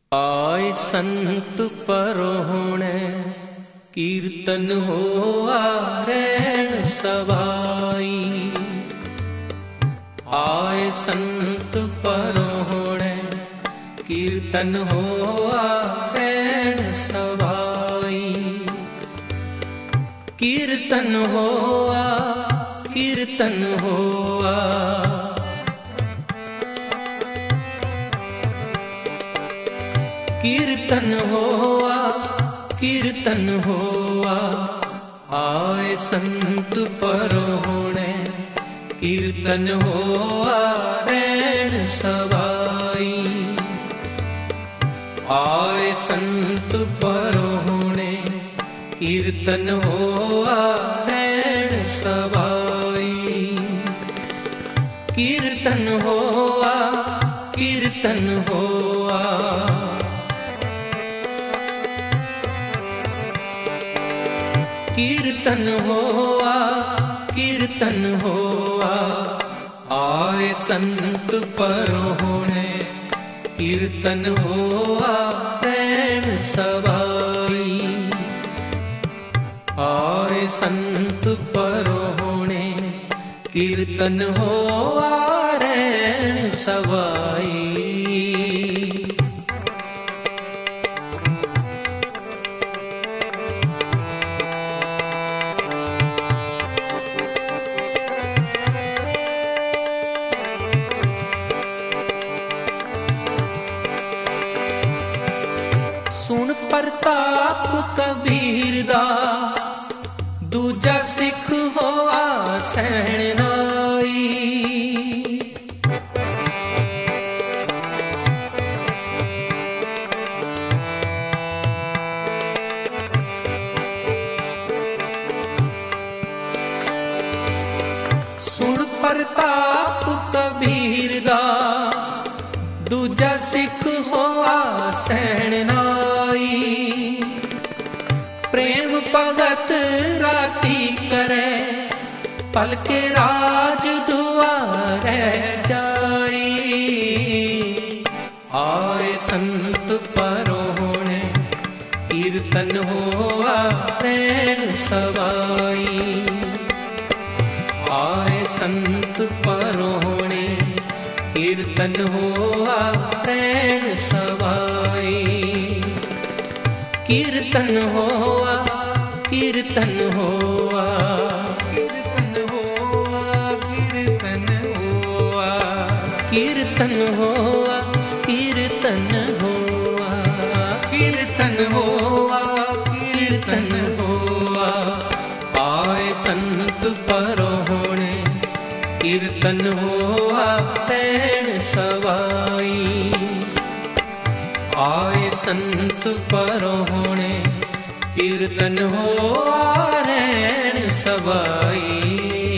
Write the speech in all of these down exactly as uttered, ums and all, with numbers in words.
आए संत परोहणे कीर्तन होआ रैन सवाई। आए संत परोहणे कीर्तन होआ रैन सवाई। कीर्तन होआ कीर्तन होआ कीर्तन होआ कीर्तन होआ। आए संत परोहणे कीर्तन होआ रैन सवाई। आए संत परोहणे कीर्तन होआ रैन सवाई। कीर्तन होआ कीर्तन होआ कीर्तन होआ कीर्तन होआ। आए संत परोहणे कीर्तन होआ रैन सवाई। आए संत परोहणे कीर्तन होआ रैन सवाई। सुन प्रताप कबीर दा दूजा सिख होआ सैनाई। सुन प्रताप कबीर दा दूजा सिख होआ सैनाई। प्रेम भगत राती करे पलके राज दुआरे जाई। आए संत परोहणे कीर्तन होआ रैन सवाई। आए संत परोहणे कीर्तन होआ रैन सवाई। कीर्तन होआ कीर्तन होआ कीर्तन होआ कीर्तन होआ कीर्तन होआ कीर्तन होआ कीर्तन होआ कीर्तन होआ। आए संत परोहणे कीर्तन होआ रैन सवाई। आए संत परोहणे कीर्तन होआ रैन सवाई।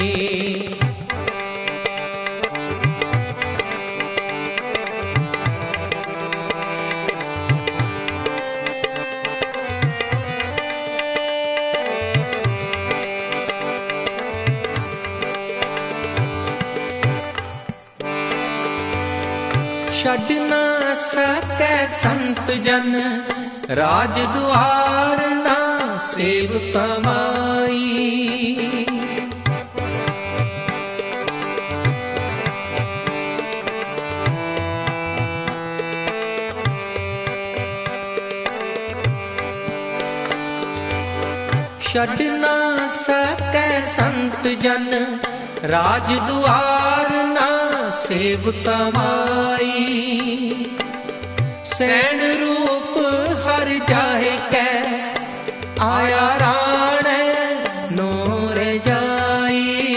छड़ ना सकै संत जन राज दुआर ना सेव कमाई। छड़ ना सकै संत जन राज दुआर ना सेव कमाई। सैन रूप हर जाए कै आया राणे नूर जाई।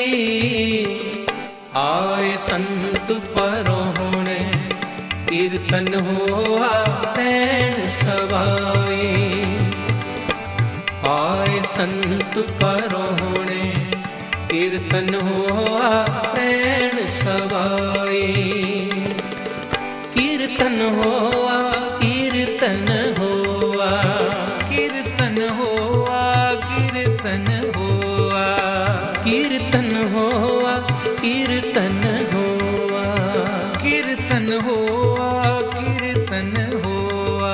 आए संत परोहणे कीर्तन होआ रैन सवाई। आए संत परोहणे कीर्तन होआ रैन सवाई। कीर्तन होआ कीर्तन होआ कीर्तन होआ कीर्तन होआ कीर्तन होआ कीर्तन होआ कीर्तन होआ कीर्तन होआ।